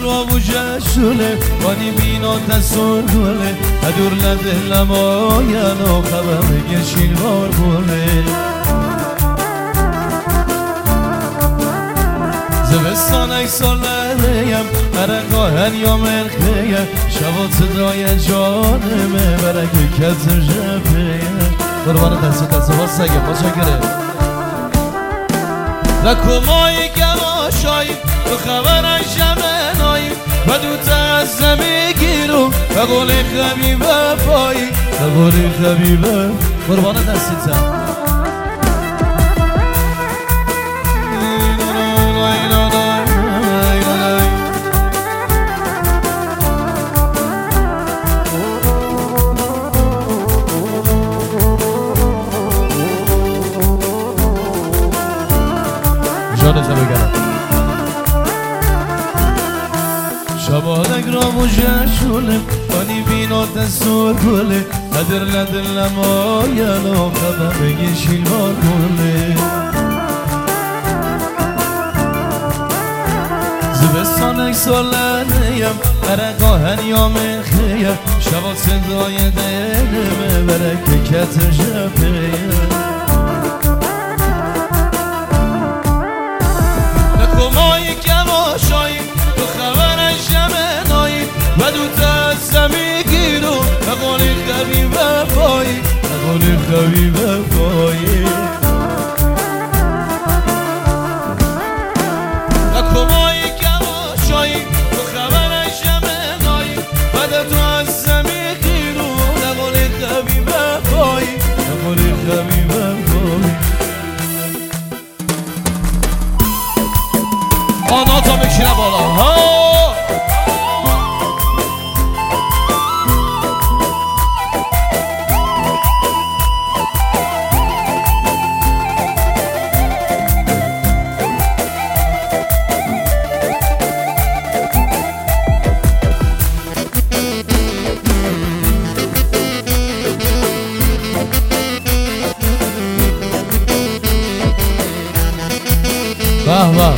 اگرا و جشونه وانی بینا دستور دوله هدور لده لماین و خبم گشین بار بوله زبستان ای سالهیم مرنگاهن یا مرخیم شبات صدای جانمه برگه کتم جبهیم قربان دست باز سگه مشکره لکمایی گماشایی تو خبر شمنایی و دوت از زمی گیرو و قول خبیب پایی و قول خبیب قربان دستیتم شبادک را مجشونه بانی بینا دستور گله قدر لدر لماین و خبر بگی شیلوار گله زبستانک سالنیم برقاهن یا مخیم شباد صدای دلمه برک کتر جبهیم لکمایی کماشایی تو خبر شمنایی و دوت از زمی گیرو و قولی خبیب پایی و قولی خبیب پایی لکمایی کماشایی تو خبر شمنایی و دوت از زمی گیرو و قولی خبیب پایی و قولی خبیب پایی آنا تا بکشینه بالا ها به به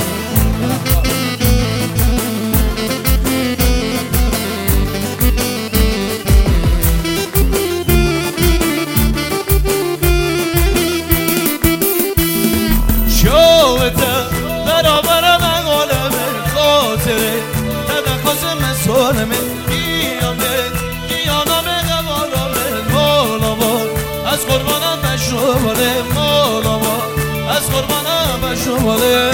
برابر مقالم خاطره تدخواست مسالم گیانم قوارم مالامار از قربانم بشماله مالامار از قربانم بشماله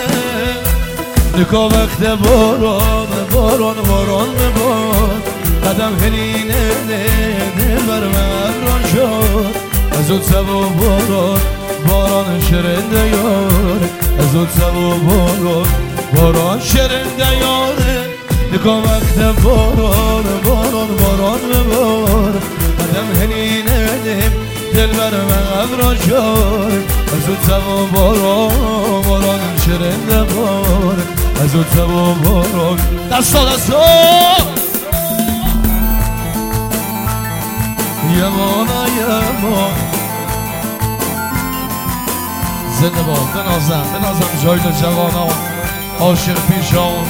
نکا وقت باران باران باران ببار قدم هلینه دل بر من ران شد از اون سبا باران باران شرنده یاره از اون سبا باران باران شرنده یاره نکا وقت باران باران باران ببار قدم هلینه دل بر من ران شد از اون سبا باران باران شرنده باره از اون سبا باران دستا دستا یمانا یمان زنده باد بنازم جاید جوانان عاشق پیشان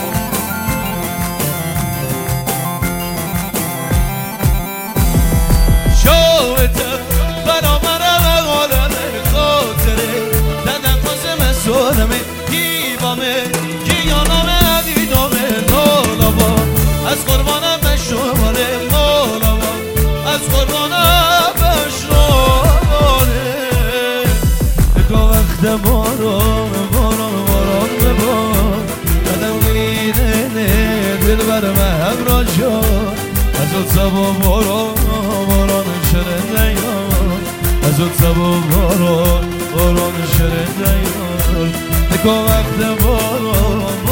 شوته برابر مقالم خاطره تدخواست مسالمه گیبامه گیانامه دیدامه نالابا از قربانم بشماله مالابا از قربانم بشماله نکا وقت باران باران باران ببار قدم گلینه دل بر من را شد از اون سبا باران باران شرنده یار از اون سبا باران باران شرنده یار نکا وقت باران